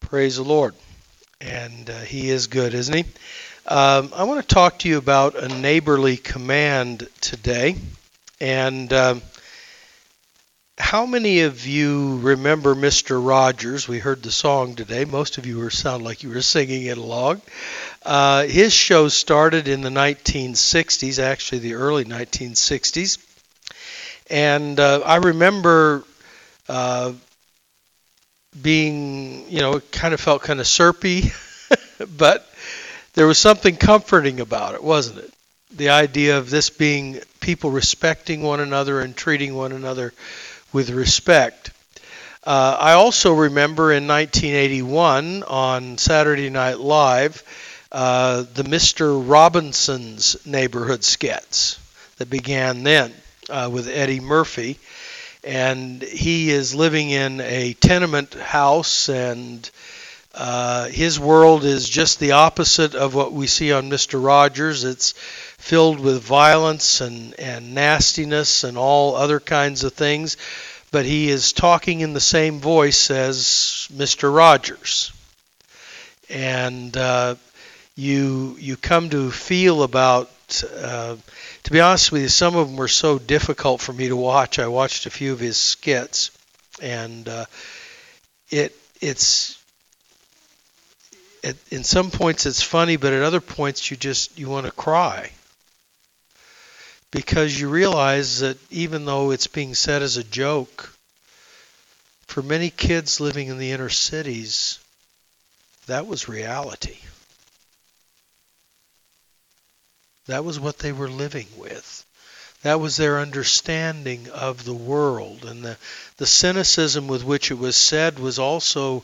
Praise the Lord. And He is good, isn't He? I want to talk to you about a neighborly command today. And how many of you remember Mr. Rogers? We heard the song today. Most of you sound like you were singing it along. His show started in the 1960s, actually the early 1960s. And I remember being, it kind of felt kind of syrupy, but there was something comforting about it, wasn't it? The idea of this being people respecting one another and treating one another with respect. I also remember in 1981 on Saturday Night Live, the Mr. Robinson's Neighborhood skits that began then with Eddie Murphy. And he is living in a tenement house, and his world is just the opposite of what we see on Mr. Rogers. It's filled with violence and nastiness and all other kinds of things, but he is talking in the same voice as Mr. Rogers. And you come to feel about, to be honest with you, some of them were so difficult for me to watch. I watched a few of his skits, and it's in some points it's funny, but at other points you want to cry, because you realize that even though it's being said as a joke, for many kids living in the inner cities, that was reality. That was what they were living with. That was their understanding of the world. And the cynicism with which it was said was also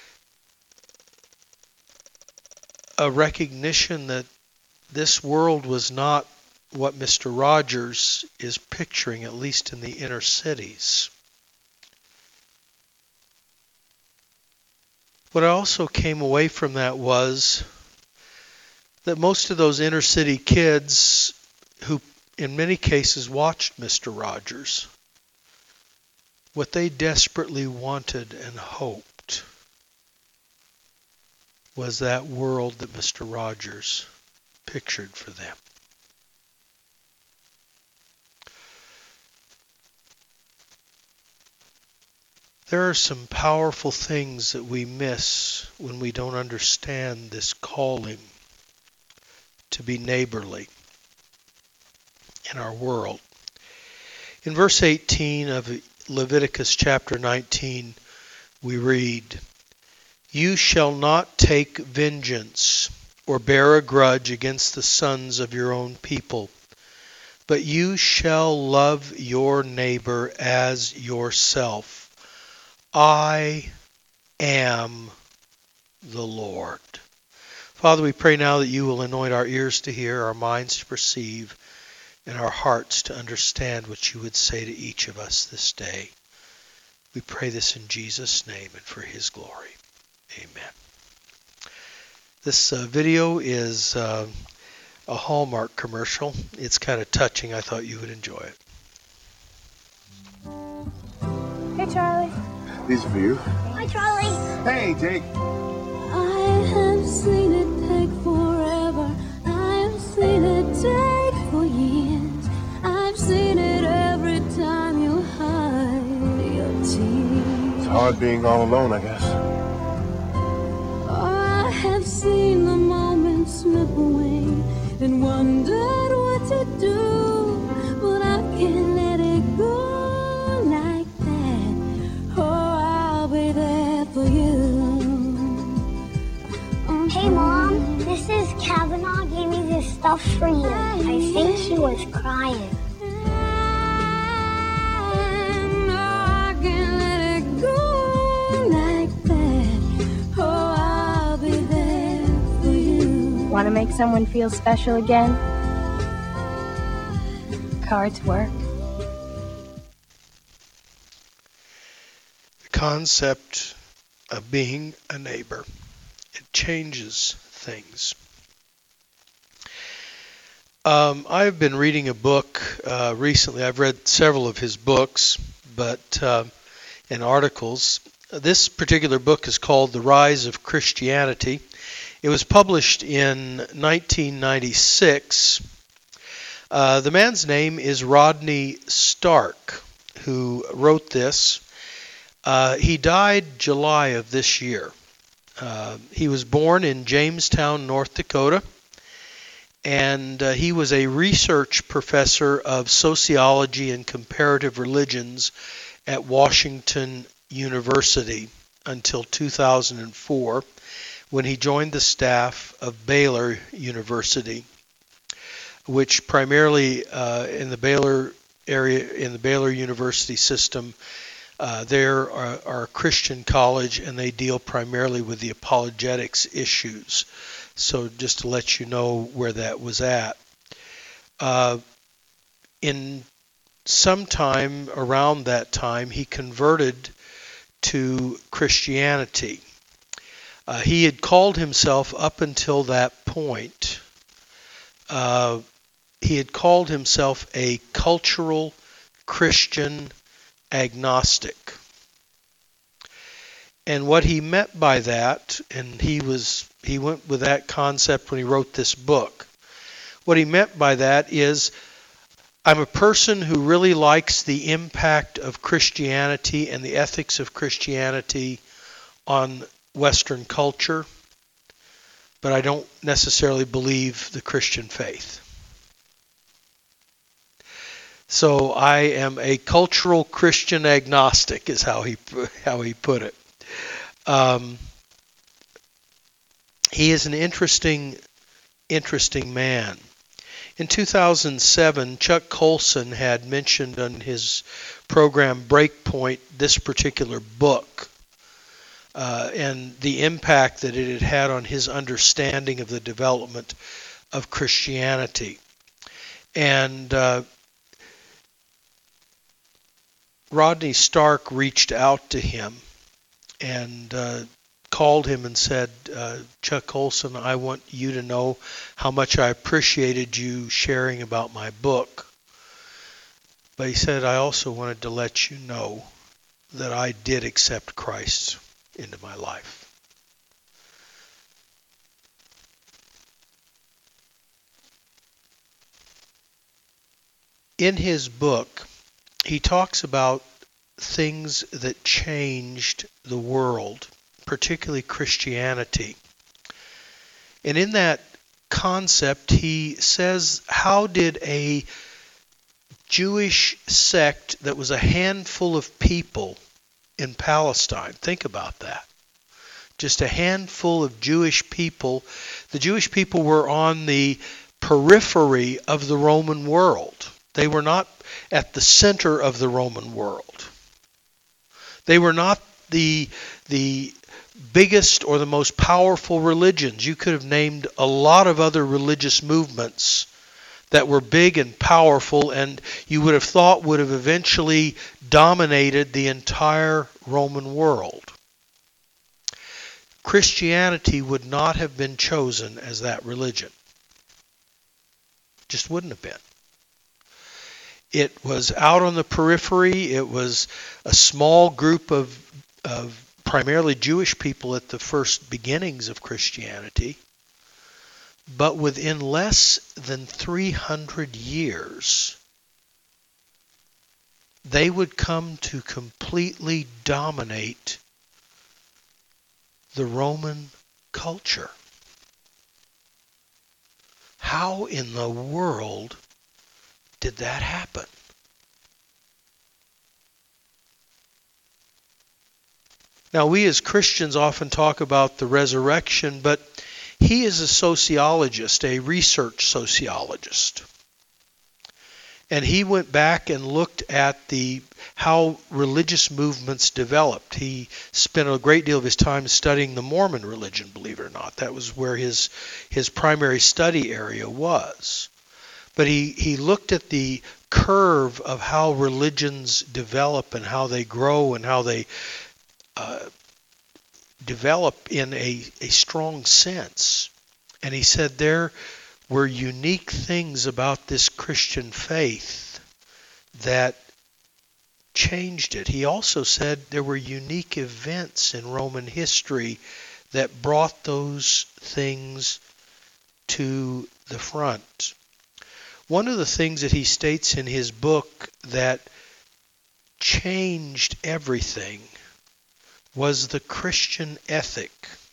a recognition that this world was not what Mr. Rogers is picturing, at least in the inner cities. What I also came away from that was that most of those inner city kids who in many cases watched Mr. Rogers, what they desperately wanted and hoped was that world that Mr. Rogers pictured for them. There are some powerful things that we miss when we don't understand this calling to be neighborly in our world. In verse 18 of Leviticus chapter 19, we read, "You shall not take vengeance or bear a grudge against the sons of your own people, but you shall love your neighbor as yourself. I am the Lord." Father, we pray now that you will anoint our ears to hear, our minds to perceive, and our hearts to understand what you would say to each of us this day. We pray this in Jesus' name and for his glory. Amen. This video is a Hallmark commercial. It's kind of touching. I thought you would enjoy it. Hey, Charlie. These are for you. Hi, Charlie. Hey, Jake. I have seen it take forever. I have seen it take for years. I've seen it every time you hide your tears. It's hard being all alone, I guess. Oh, I have seen the moment slip away and wondered what to do, but I can't let it go like that. Oh, I'll be there for you. Hey, Mom. Mrs. Kavanaugh gave me this stuff for you. I think she was crying. Want to make someone feel special again? Cards work. The concept of being a neighbor, it changes things. I've been reading a book recently. I've read several of his books, and articles. This particular book is called The Rise of Christianity. It was published in 1996. The man's name is Rodney Stark, who wrote this. He died July of this year. He was born in Jamestown, North Dakota, and he was a research professor of sociology and comparative religions at Washington University until 2004, when he joined the staff of Baylor University, which primarily in the Baylor area, in the Baylor University system, there are a Christian college, and they deal primarily with the apologetics issues. So just to let you know where that was at. In sometime around that time, he converted to Christianity. He had called himself, up until that point, he had called himself a cultural Christian agnostic. And what he meant by that, and he went with that concept when he wrote this book, what he meant by that is, I'm a person who really likes the impact of Christianity and the ethics of Christianity on Western culture, but I don't necessarily believe the Christian faith. So I am a cultural Christian agnostic, is how he put it. He is an interesting man. In 2007, Chuck Colson had mentioned on his program Breakpoint this particular book and the impact that it had had on his understanding of the development of Christianity. And Rodney Stark reached out to him and called him and said, Chuck Colson, I want you to know how much I appreciated you sharing about my book. But he said, I also wanted to let you know that I did accept Christ into my life. In his book, he talks about things that changed the world, particularly Christianity. And in that concept, he says, how did a Jewish sect that was a handful of people in Palestine, think about that, just a handful of Jewish people, the Jewish people were on the periphery of the Roman world. They were not at the center of the Roman world. They were not the biggest or the most powerful religions. You could have named a lot of other religious movements that were big and powerful, and you would have thought would have eventually dominated the entire Roman world. Christianity would not have been chosen as that religion. Just wouldn't have been. It was out on the periphery. It was a small group of primarily Jewish people at the first beginnings of Christianity. But within less than 300 years, they would come to completely dominate the Roman culture. How in the world did that happen? Now, we as Christians often talk about the resurrection, but he is a sociologist, a research sociologist. And he went back and looked at how religious movements developed. He spent a great deal of his time studying the Mormon religion, believe it or not. That was where his primary study area was. But he looked at the curve of how religions develop and how they grow and how they develop in a strong sense. And he said there were unique things about this Christian faith that changed it. He also said there were unique events in Roman history that brought those things to the front. One of the things that he states in his book that changed everything was the Christian ethic.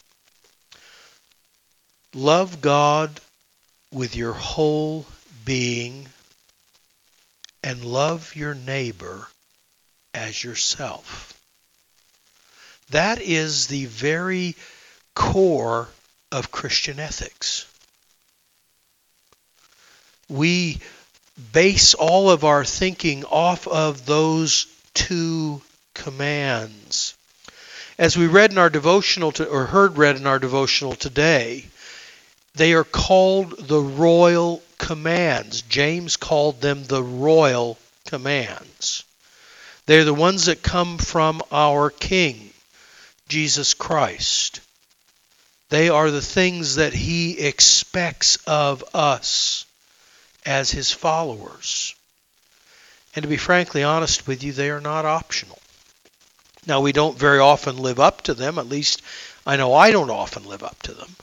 Love God with your whole being and love your neighbor as yourself. That is the very core of Christian ethics. We base all of our thinking off of those two commands. As we read in our devotional or heard read in our devotional today, they are called the royal commands. James called them the royal commands. They're the ones that come from our King, Jesus Christ. They are the things that he expects of us as his followers. And to be frankly honest with you, they are not optional. Now, we don't very often live up to them. At least I know I don't often live up to them.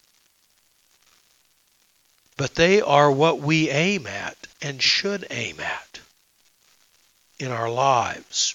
But they are what we aim at and should aim at in our lives.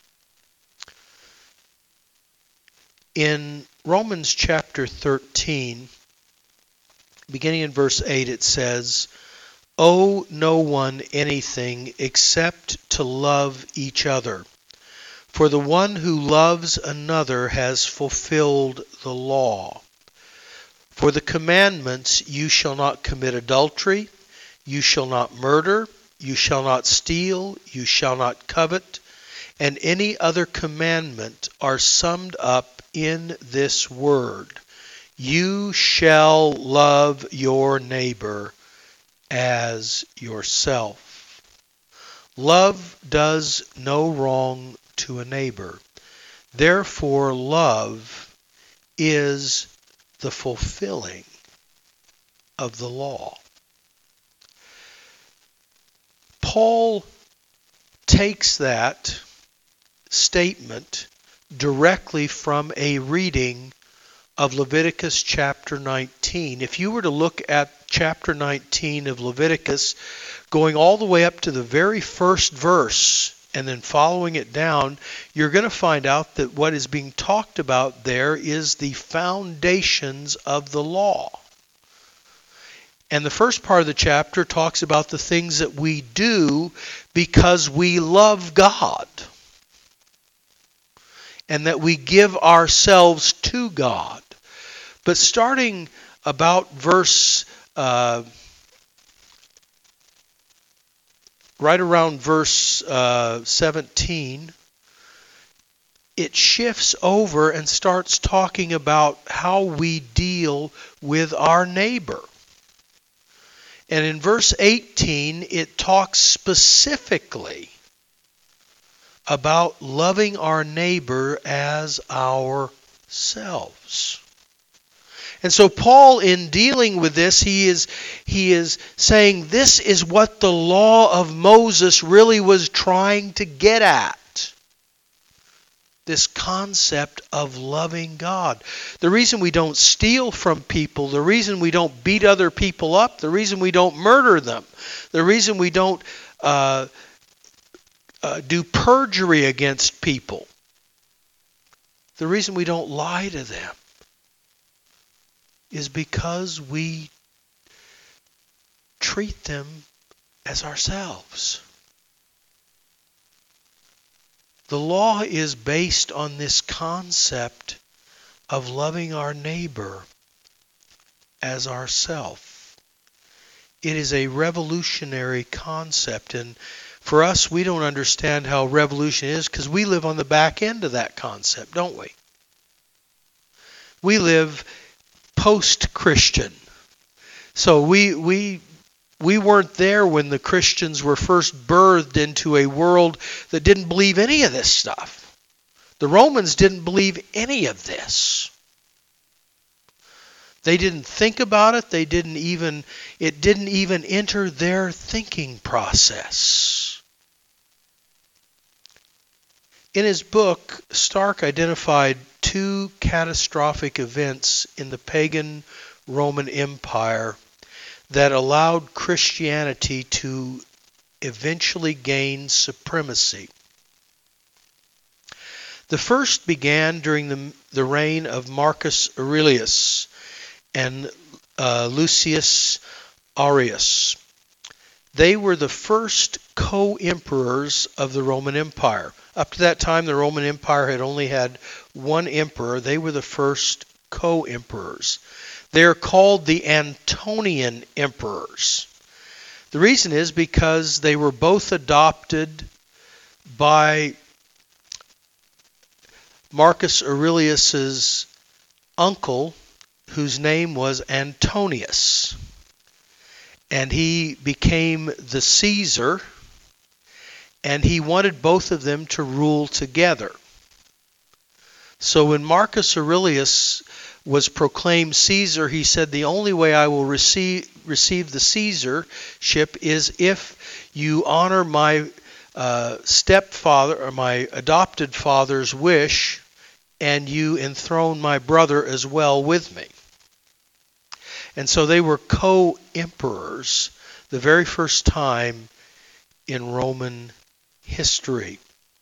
In Romans chapter 13, beginning in verse 8, it says, "Owe no one anything except to love each other. For the one who loves another has fulfilled the law. For the commandments, you shall not commit adultery, you shall not murder, you shall not steal, you shall not covet, and any other commandment are summed up in this word: you shall love your neighbor as yourself." Love does no wrong to a neighbor. Therefore, love is the fulfilling of the law. Paul takes that statement directly from a reading of Leviticus chapter 19. If you were to look at chapter 19 of Leviticus, going all the way up to the very first verse and then following it down, you're going to find out that what is being talked about there is the foundations of the law. And the first part of the chapter talks about the things that we do because we love God and that we give ourselves to God. But starting about verse right around verse 17, it shifts over and starts talking about how we deal with our neighbor. And in verse 18, it talks specifically about loving our neighbor as ourselves. And so Paul, in dealing with this, he is saying this is what the law of Moses really was trying to get at. This concept of loving God. The reason we don't steal from people, the reason we don't beat other people up, the reason we don't murder them, the reason we don't do perjury against people, the reason we don't lie to them, is because we treat them as ourselves. The law is based on this concept of loving our neighbor as ourself. It is a revolutionary concept, and for us, we don't understand how revolution is because we live on the back end of that concept, don't we? We live post-Christian. So we weren't there when the Christians were first birthed into a world that didn't believe any of this stuff. The Romans didn't believe any of this. They didn't think about it. It didn't even enter their thinking process. In his book, Stark identified two catastrophic events in the pagan Roman Empire that allowed Christianity to eventually gain supremacy. The first began during the reign of Marcus Aurelius and Lucius Aureus. They were the first co-emperors of the Roman Empire. Up to that time, the Roman Empire had only had one emperor. They were the first co-emperors. They are called the Antonian emperors. The reason is because they were both adopted by Marcus Aurelius's uncle, whose name was Antonius. And he became the Caesar, and he wanted both of them to rule together. So when Marcus Aurelius was proclaimed Caesar, he said, the only way I will receive the Caesarship is if you honor my stepfather or my adopted father's wish, and you enthrone my brother as well with me. And so they were co-emperors the very first time in Roman history.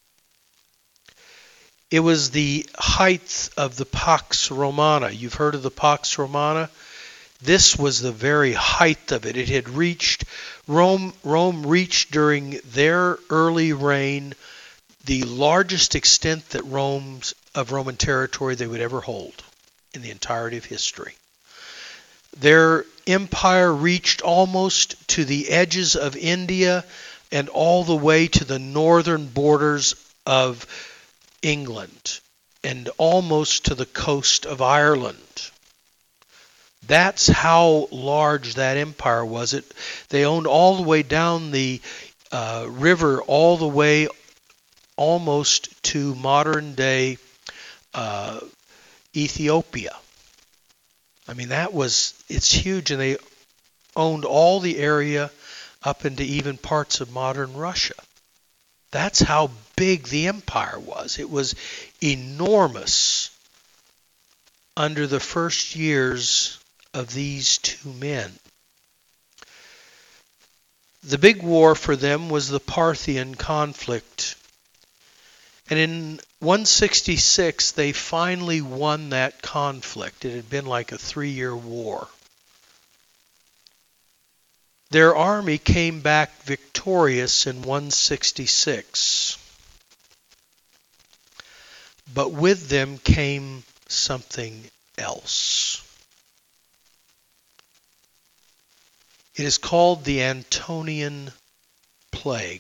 It was the height of the Pax Romana. You've heard of the Pax Romana? This was the very height of it. It had reached, Rome reached during their early reign the largest extent that Roman territory they would ever hold in the entirety of history. Their empire reached almost to the edges of India and all the way to the northern borders of England and almost to the coast of Ireland. That's how large that empire was. They owned all the way down the river, all the way almost to modern day Ethiopia. I mean, it's huge, and they owned all the area up into even parts of modern Russia. That's how big the empire was. It was enormous under the first years of these two men. The big war for them was the Parthian conflict. And in 166, they finally won that conflict. It had been like a 3-year war. Their army came back victorious in 166. But with them came something else. It is called the Antonian Plague.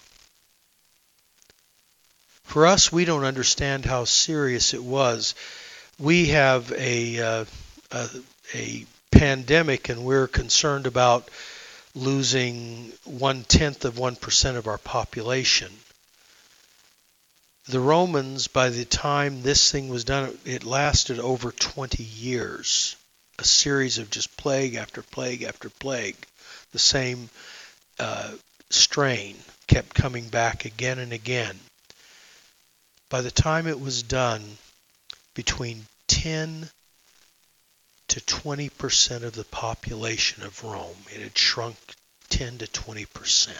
For us, we don't understand how serious it was. We have a pandemic, and we're concerned about losing 0.1% of our population. The Romans, by the time this thing was done, it lasted over 20 years. A series of just plague after plague after plague. The same strain kept coming back again and again. By the time it was done, between 10 to 20% of the population of Rome, it had shrunk 10 to 20%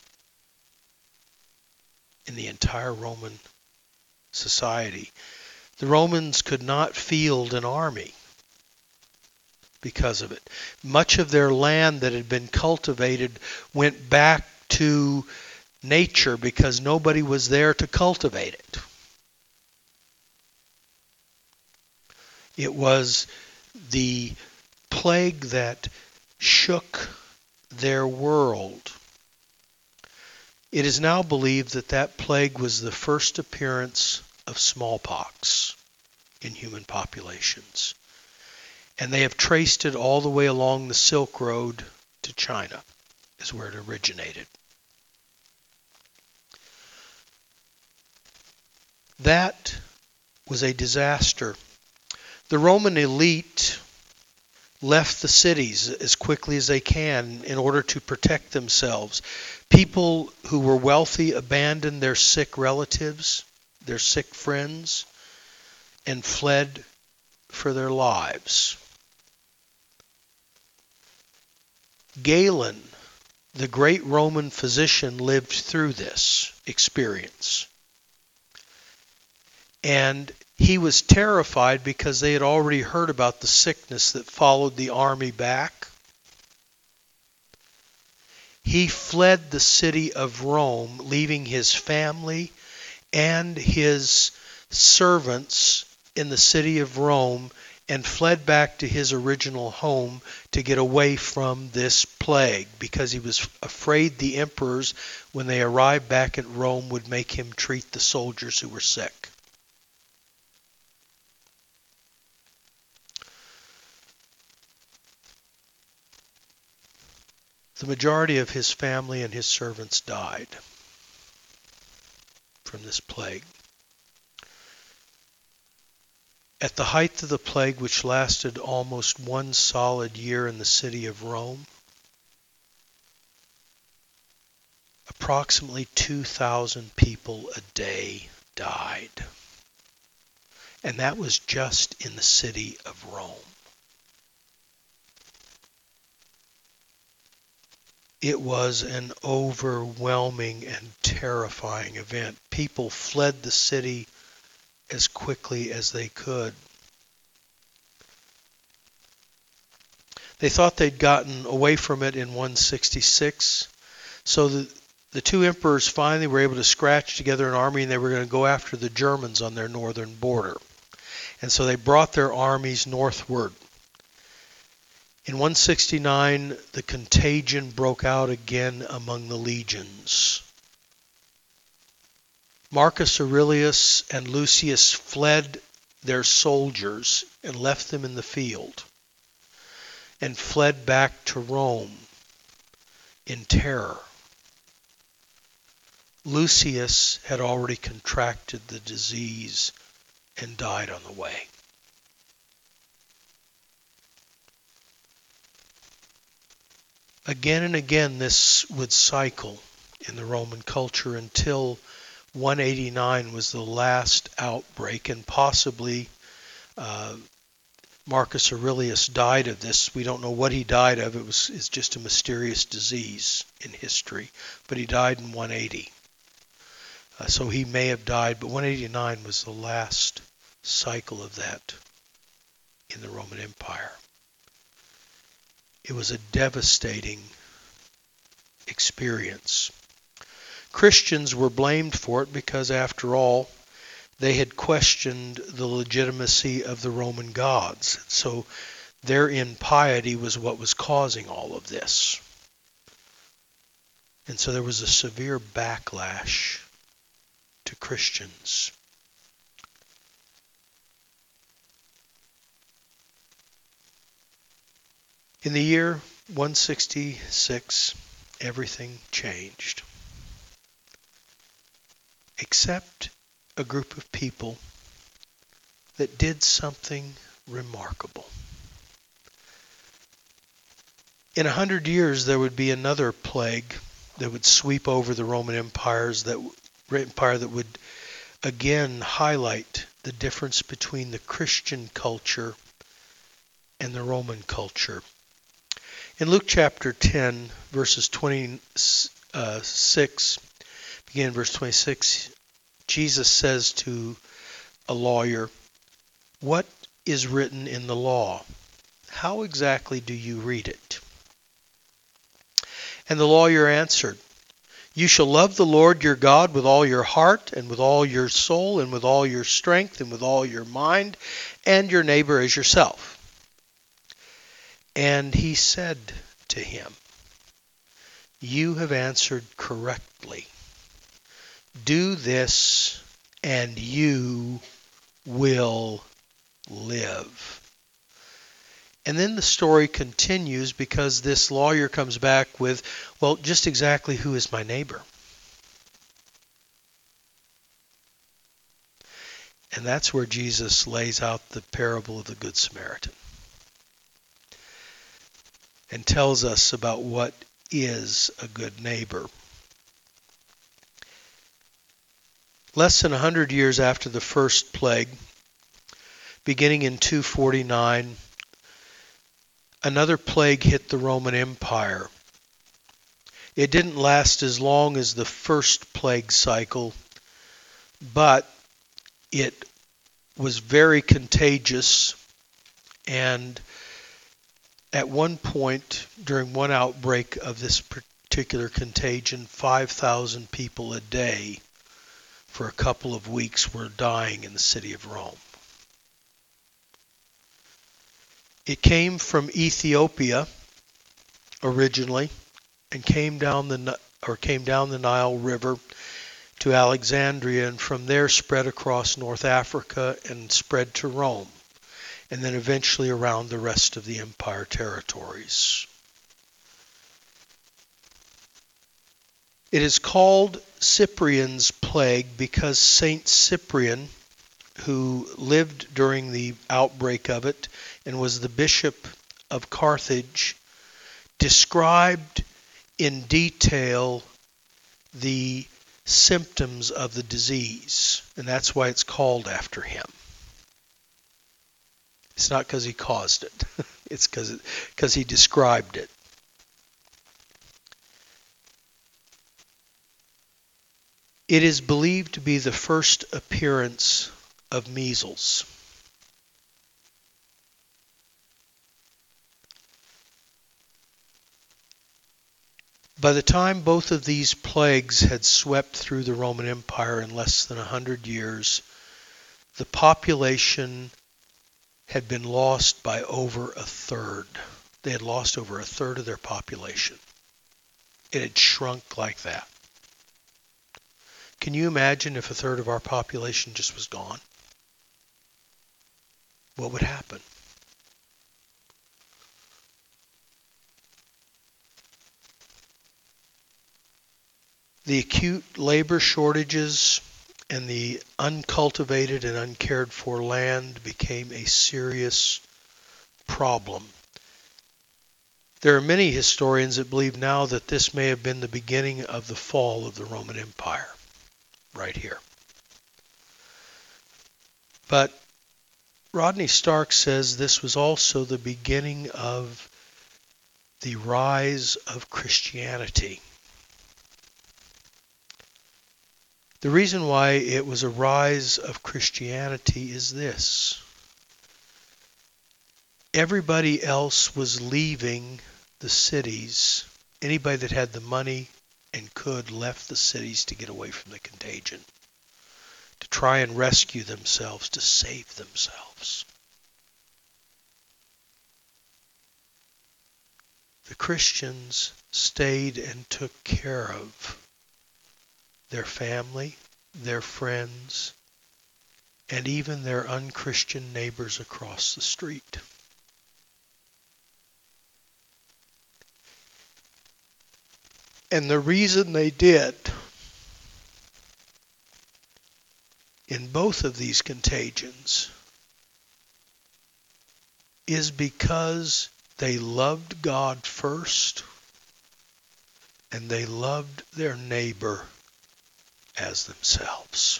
in the entire Roman society. The Romans could not field an army because of it. Much of their land that had been cultivated went back to nature because nobody was there to cultivate it. It was the plague that shook their world. It is now believed that that plague was the first appearance of smallpox in human populations. And they have traced it all the way along the Silk Road to China, is where it originated. That was a disaster. The Roman elite left the cities as quickly as they can in order to protect themselves. People who were wealthy abandoned their sick relatives. their sick friends and fled for their lives. Galen, the great Roman physician, lived through this experience. And he was terrified because they had already heard about the sickness that followed the army back. He fled the city of Rome, leaving his family and his servants in the city of Rome, and fled back to his original home to get away from this plague, because he was afraid the emperors, when they arrived back at Rome, would make him treat the soldiers who were sick. The majority of his family and his servants died from this plague. At the height of the plague, which lasted almost 1 solid year in the city of Rome, approximately 2,000 people a day died. And that was just in the city of Rome. It was an overwhelming and terrifying event. People fled the city as quickly as they could. They thought they'd gotten away from it in 166, so the two emperors finally were able to scratch together an army, and they were going to go after the Germans on their northern border. And so they brought their armies northward. In 169, the contagion broke out again among the legions. Marcus Aurelius and Lucius fled their soldiers and left them in the field, and fled back to Rome in terror. Lucius had already contracted the disease and died on the way. Again and again, this would cycle in the Roman culture until 189 was the last outbreak, and possibly Marcus Aurelius died of this. We don't know what he died of. It's just a mysterious disease in history, but he died in 180. So he may have died, but 189 was the last cycle of that in the Roman Empire. It was a devastating experience. Christians were blamed for it because, after all, they had questioned the legitimacy of the Roman gods. So their impiety was what was causing all of this. And so there was a severe backlash to Christians. In the year 166, everything changed, except a group of people that did something remarkable. In 100 years, there would be another plague that would sweep over the Roman empire that would again highlight the difference between the Christian culture and the Roman culture. In Luke chapter 10, verses 26, begin verse 26, Jesus says to a lawyer, "What is written in the law? How exactly do you read it?" And the lawyer answered, "You shall love the Lord your God with all your heart and with all your soul and with all your strength and with all your mind, and your neighbor as yourself." And he said to him, "You have answered correctly. Do this and you will live." And then the story continues, because this lawyer comes back with, well, just exactly who is my neighbor? And that's where Jesus lays out the parable of the Good Samaritan and tells us about what is a good neighbor. Less than 100 years after the first plague, beginning in 249, another plague hit the Roman Empire. It didn't last as long as the first plague cycle, but it was very contagious, and at one point during one outbreak of this particular contagion, 5,000 people a day for a couple of weeks were dying in the city of Rome. It came from Ethiopia originally and came down the Nile River to Alexandria, and from there spread across North Africa and spread to Rome, and then eventually around the rest of the empire territories. It is called Cyprian's plague because Saint Cyprian, who lived during the outbreak of it and was the bishop of Carthage, described in detail the symptoms of the disease, and that's why it's called after him. It's not because he caused it. It's because he described it. It is believed to be the first appearance of measles. By the time both of these plagues had swept through the Roman Empire in less than 100 years, the population had been lost by over a third. They had lost over a third of their population. It had shrunk like that. Can you imagine if a third of our population just was gone? What would happen? The acute labor shortages and the uncultivated and uncared for land became a serious problem. There are many historians that believe now that this may have been the beginning of the fall of the Roman Empire, right here. But Rodney Stark says this was also the beginning of the rise of Christianity. The reason why it was a rise of Christianity is this. Everybody else was leaving the cities. Anybody that had the money and could left the cities to get away from the contagion, to try and rescue themselves, to save themselves. The Christians stayed and took care of their family, their friends, and even their unchristian neighbors across the street. And the reason they did in both of these contagions is because they loved God first and they loved their neighbor as themselves.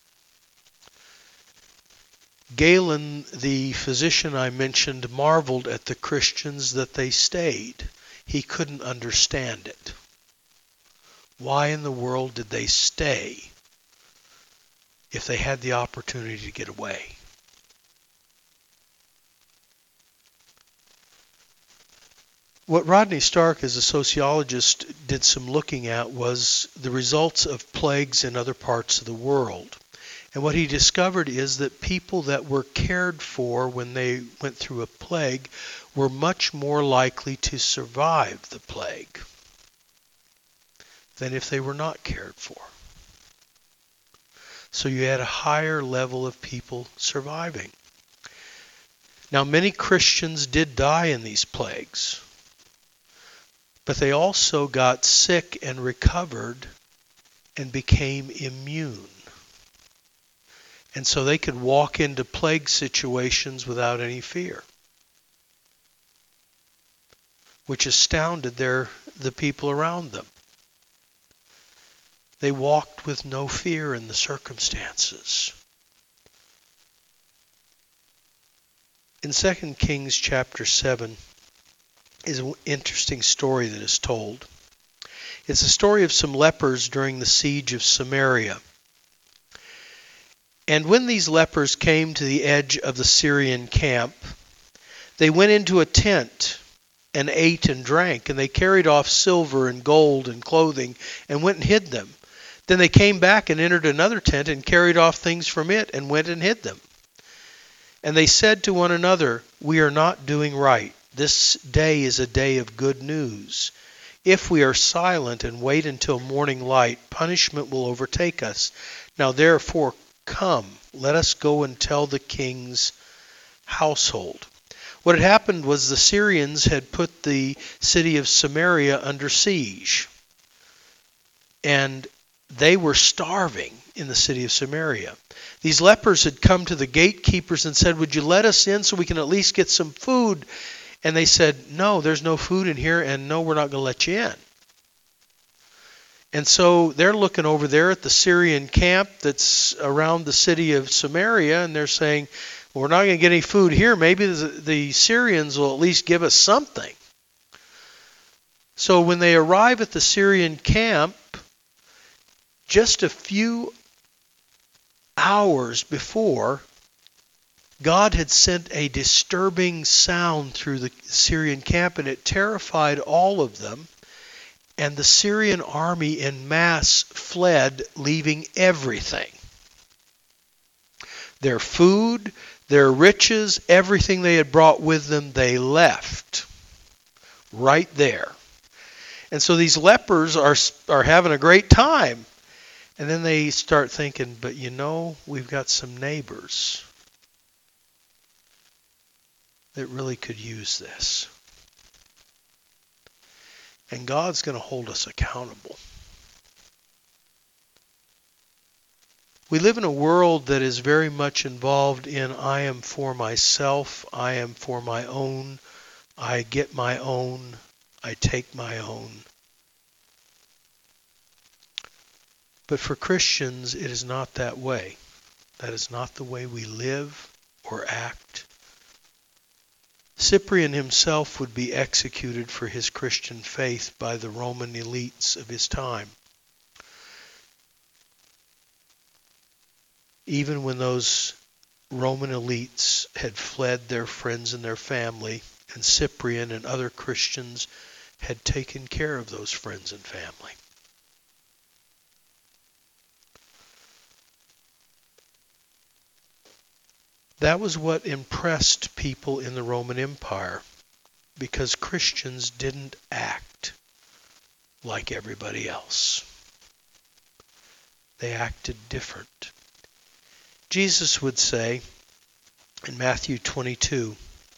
Galen, the physician I mentioned, marveled at the Christians that they stayed. He couldn't understand it. Why in the world did they stay if they had the opportunity to get away? What Rodney Stark, as a sociologist, did some looking at was the results of plagues in other parts of the world. And what he discovered is that people that were cared for when they went through a plague were much more likely to survive the plague than if they were not cared for. So you had a higher level of people surviving. Now, many Christians did die in these plagues, but they also got sick and recovered and became immune. And so they could walk into plague situations without any fear, which astounded the people around them. They walked with no fear in the circumstances. In 2 Kings chapter 7 is an interesting story that is told. It's a story of some lepers during the siege of Samaria. And when these lepers came to the edge of the Syrian camp, they went into a tent and ate and drank, and they carried off silver and gold and clothing and went and hid them. Then they came back and entered another tent and carried off things from it and went and hid them. And they said to one another, "We are not doing right. This day is a day of good news. If we are silent and wait until morning light, punishment will overtake us. Now therefore come, let us go and tell the king's household." What had happened was the Syrians had put the city of Samaria under siege. And they were starving in the city of Samaria. These lepers had come to the gatekeepers and said, "Would you let us in so we can at least get some food?" And they said, "No, there's no food in here, and no, we're not going to let you in." And so they're looking over there at the Syrian camp that's around the city of Samaria, and they're saying, "Well, we're not going to get any food here. Maybe the Syrians will at least give us something." So when they arrive at the Syrian camp, just a few hours before, God had sent a disturbing sound through the Syrian camp, and it terrified all of them. And the Syrian army en masse fled, leaving everything. Their food, their riches, everything they had brought with them, they left right there. And so these lepers are having a great time. And then they start thinking, but we've got some neighbors that really could use this. And God's going to hold us accountable. We live in a world that is very much involved in I am for myself, I am for my own, I get my own, I take my own. But for Christians, it is not that way. That is not the way we live or act. Cyprian himself would be executed for his Christian faith by the Roman elites of his time. Even when those Roman elites had fled their friends and their family, and Cyprian and other Christians had taken care of those friends and family. That was what impressed people in the Roman Empire, because Christians didn't act like everybody else. They acted different. Jesus would say in Matthew 22,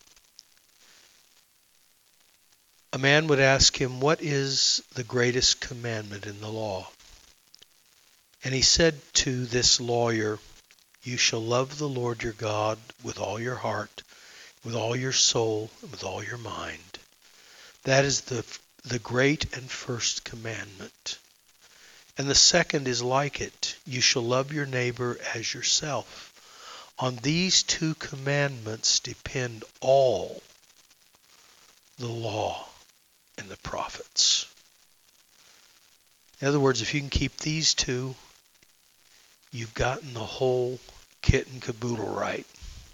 a man would ask him, "What is the greatest commandment in the law?" And he said to this lawyer, "You shall love the Lord your God with all your heart, with all your soul, and with all your mind." That is the great and first commandment. And the second is like it. You shall love your neighbor as yourself. On these two commandments depend all the law and the prophets. In other words, if you can keep these two, you've gotten the whole kit and caboodle right.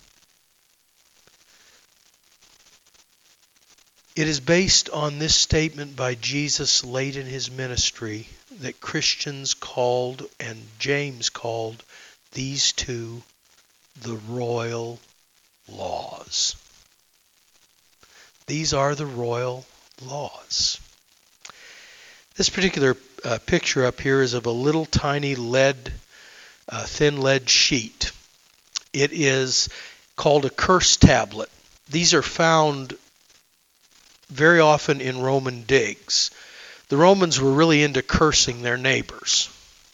It is based on this statement by Jesus late in his ministry that Christians called, and James called, these two the royal laws. These are the royal laws. This particular picture up here is of a little tiny thin lead sheet. It is called a curse tablet. These are found very often in Roman digs. The Romans were really into cursing their neighbors.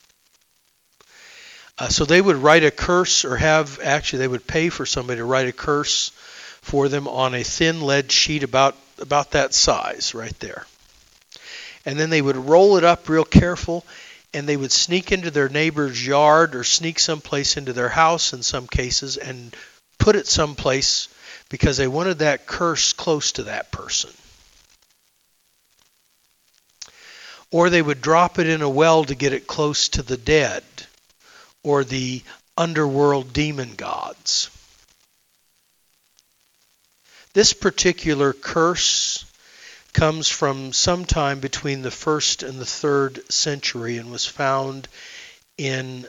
So they would write a curse, or they would pay for somebody to write a curse for them on a thin lead sheet about that size right there. And then they would roll it up real careful, and they would sneak into their neighbor's yard or sneak someplace into their house in some cases and put it someplace because they wanted that curse close to that person. Or they would drop it in a well to get it close to the dead or the underworld demon gods. This particular curse comes from sometime between the 1st and the 3rd century and was found in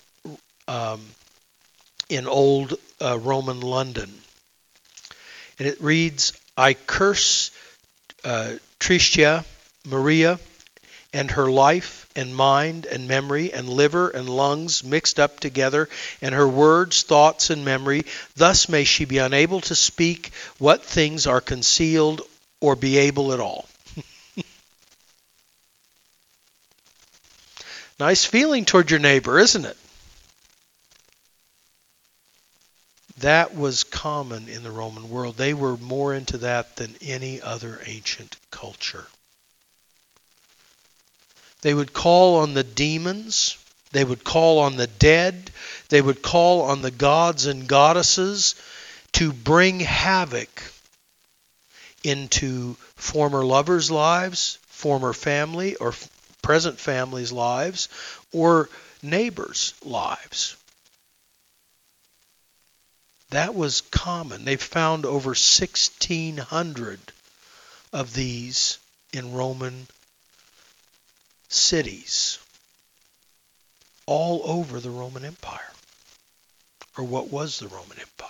old Roman London. And it reads, I curse Tricia Maria and her life and mind and memory and liver and lungs mixed up together, and her words, thoughts, and memory. Thus may she be unable to speak what things are concealed or be able at all. Nice feeling toward your neighbor, isn't it? That was common in the Roman world. They were more into that than any other ancient culture. They would call on the demons. They would call on the dead. They would call on the gods and goddesses to bring havoc into former lovers' lives, former family or present families' lives, or neighbors' lives. That was common. They've found over 1,600 of these in Roman cities all over the Roman Empire, or what was the Roman Empire.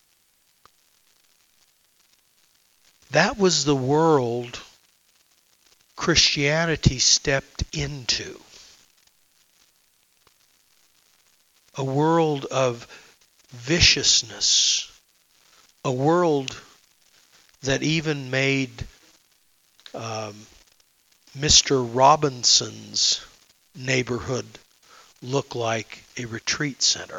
That was the world Christianity stepped into. A world of viciousness, a world that even made Mr. Robinson's neighborhood look like a retreat center.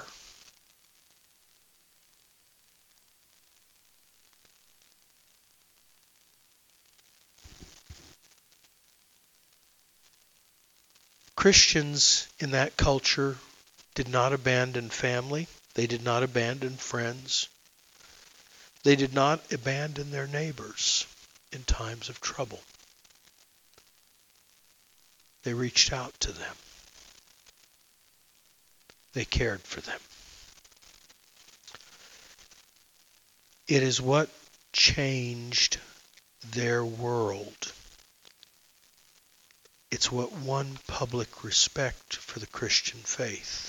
Christians in that culture did not abandon family. They did not abandon friends. They did not abandon their neighbors in times of trouble. They reached out to them. They cared for them. It is what changed their world. It's what won public respect for the Christian faith.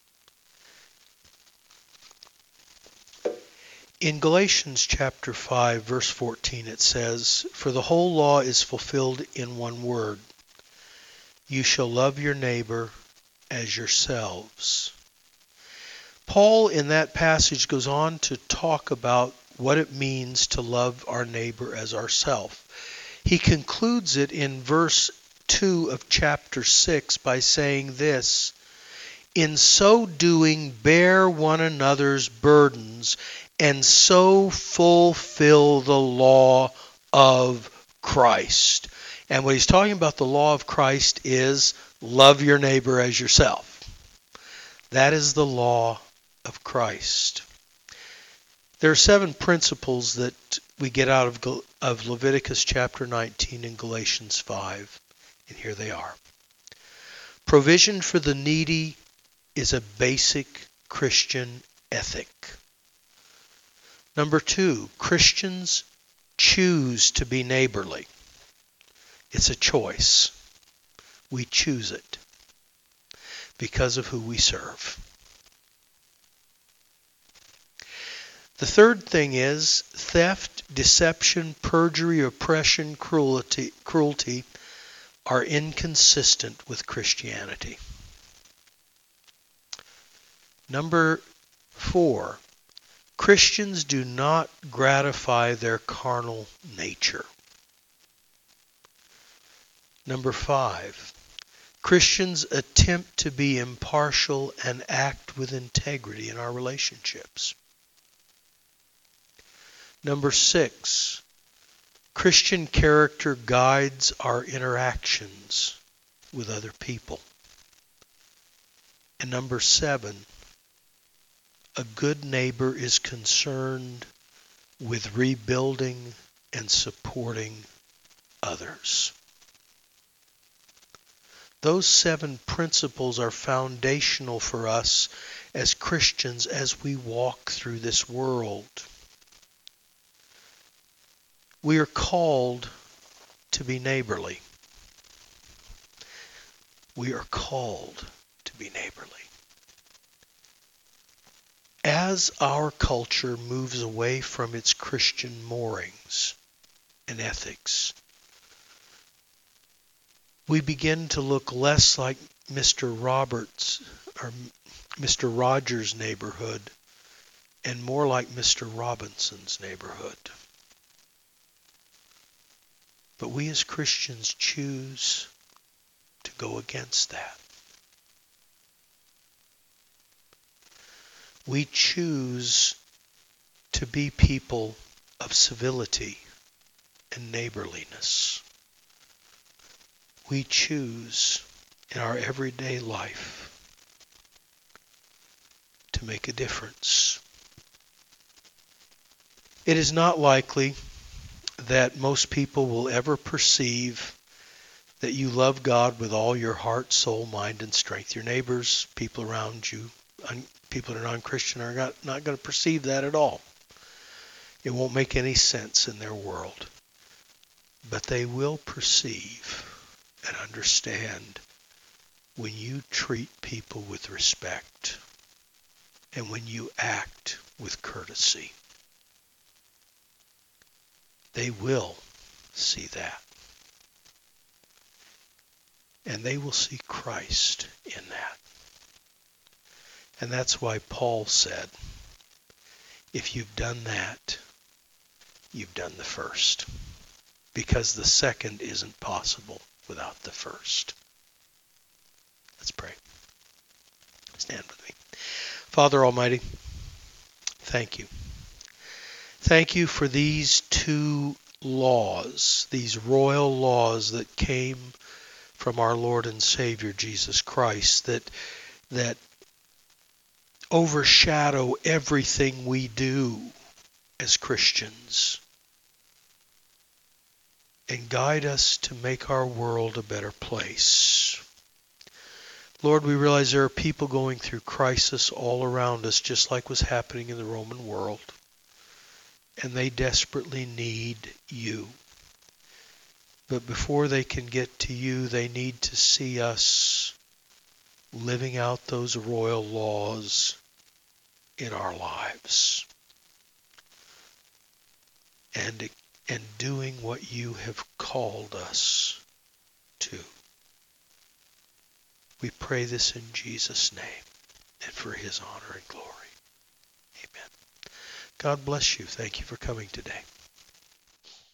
In Galatians chapter 5, verse 14, it says, "For the whole law is fulfilled in one word. You shall love your neighbor as yourselves." Paul in that passage goes on to talk about what it means to love our neighbor as ourselves. He concludes it in verse 2 of chapter 6 by saying this, "In so doing, bear one another's burdens, and so fulfill the law of Christ." And what he's talking about, the law of Christ, is love your neighbor as yourself. That is the law of Christ. There are 7 principles that we get out of Leviticus chapter 19 and Galatians 5. And here they are. Provision for the needy is a basic Christian ethic. Number 2, Christians choose to be neighborly. It's a choice. We choose it because of who we serve. The third thing is theft, deception, perjury, oppression, cruelty are inconsistent with Christianity. Number 4, Christians do not gratify their carnal nature. Number 5, Christians attempt to be impartial and act with integrity in our relationships. Number 6, Christian character guides our interactions with other people. And number 7, a good neighbor is concerned with rebuilding and supporting others. Those 7 principles are foundational for us as Christians as we walk through this world. We are called to be neighborly. We are called to be neighborly. As our culture moves away from its Christian moorings and ethics, we begin to look less like Mr. Roberts or Mr. Rogers' neighborhood and more like Mr. Robinson's neighborhood. But we as Christians choose to go against that. We choose to be people of civility and neighborliness. We choose in our everyday life to make a difference. It is not likely that most people will ever perceive that you love God with all your heart, soul, mind, and strength. Your neighbors, people around you, people that are non-Christian are not going to perceive that at all. It won't make any sense in their world. But they will perceive and understand when you treat people with respect and when you act with courtesy. They will see that. And they will see Christ in that. And that's why Paul said, if you've done that, you've done the first. Because the second isn't possible without the first. Let's pray. Stand with me. Father Almighty, thank you. Thank you for these 2 laws, these royal laws that came from our Lord and Savior Jesus Christ, that overshadow everything we do as Christians and guide us to make our world a better place. Lord, we realize there are people going through crisis all around us, just like was happening in the Roman world, and they desperately need you. But before they can get to you, they need to see us living out those royal laws in our lives and doing what you have called us to. We pray this in Jesus' name and for his honor and glory. Amen. God bless you. Thank you for coming today.